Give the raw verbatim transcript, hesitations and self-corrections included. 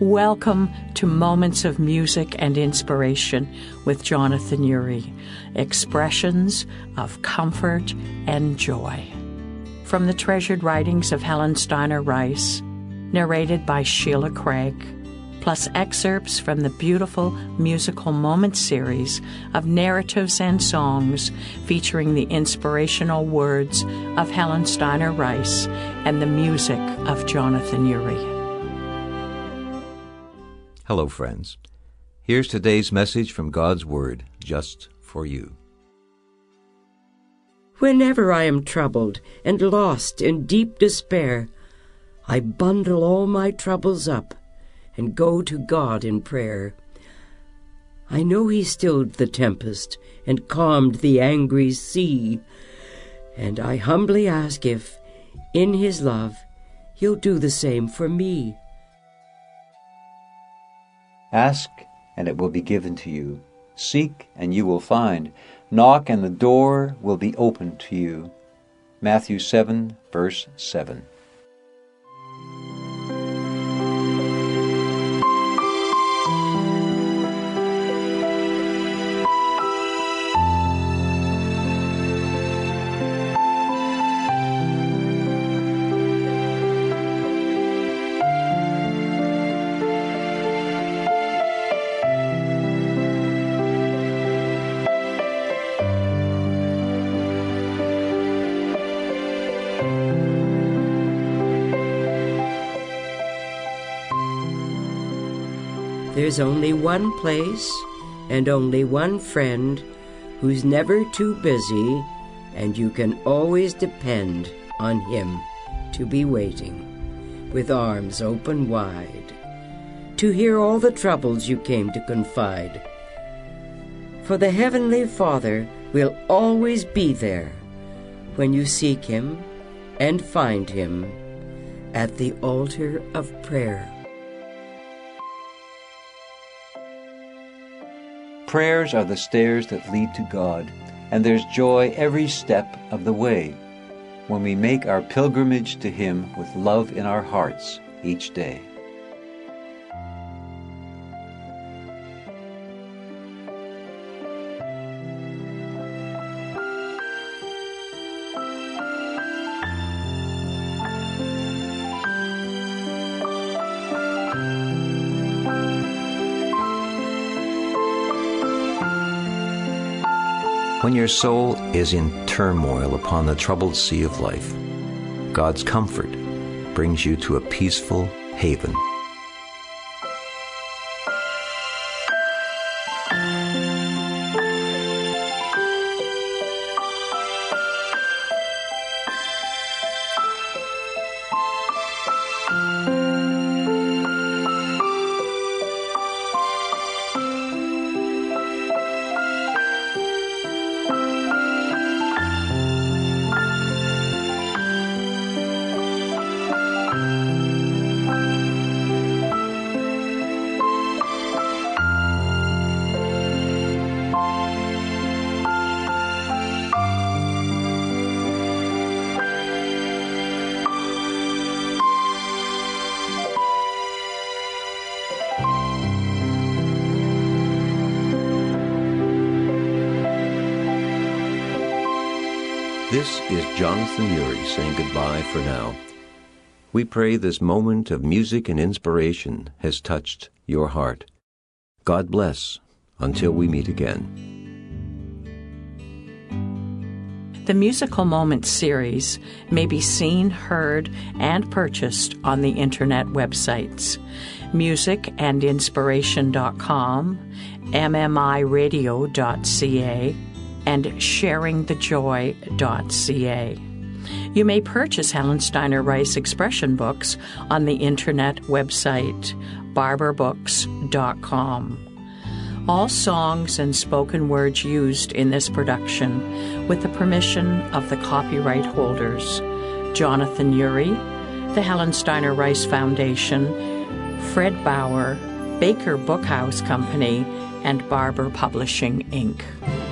Welcome to Moments of Music and Inspiration with Jonathan Urie, expressions of comfort and joy. From the treasured writings of Helen Steiner Rice, narrated by Sheila Craig, plus excerpts from the beautiful Musical Moments series of narratives and songs featuring the inspirational words of Helen Steiner Rice and the music of Jonathan Urie. Hello, friends. Here's today's message from God's Word, just for you. Whenever I am troubled and lost in deep despair, I bundle all my troubles up and go to God in prayer. I know He stilled the tempest and calmed the angry sea, and I humbly ask if, in His love, He'll do the same for me. Ask, and it will be given to you. Seek, and you will find. Knock, and the door will be opened to you. Matthew seven, verse seven. There's only one place and only one friend who's never too busy, and you can always depend on Him to be waiting, with arms open wide, to hear all the troubles you came to confide. For the Heavenly Father will always be there when you seek Him and find Him at the altar of prayer. Prayers are the stairs that lead to God, and there's joy every step of the way when we make our pilgrimage to Him with love in our hearts each day. When your soul is in turmoil upon the troubled sea of life, God's comfort brings you to a peaceful haven. This is Jonathan Urie saying goodbye for now. We pray this moment of music and inspiration has touched your heart. God bless until we meet again. The Musical Moments series may be seen, heard, and purchased on the internet websites music and inspiration dot com, m m i radio dot c a, and sharing the joy dot c a. You may purchase Helen Steiner Rice expression books on the internet website barber books dot com. All songs and spoken words used in this production with the permission of the copyright holders: Jonathan Urie, the Helen Steiner Rice Foundation, Fred Bauer, Baker Bookhouse Company, and Barber Publishing, Incorporated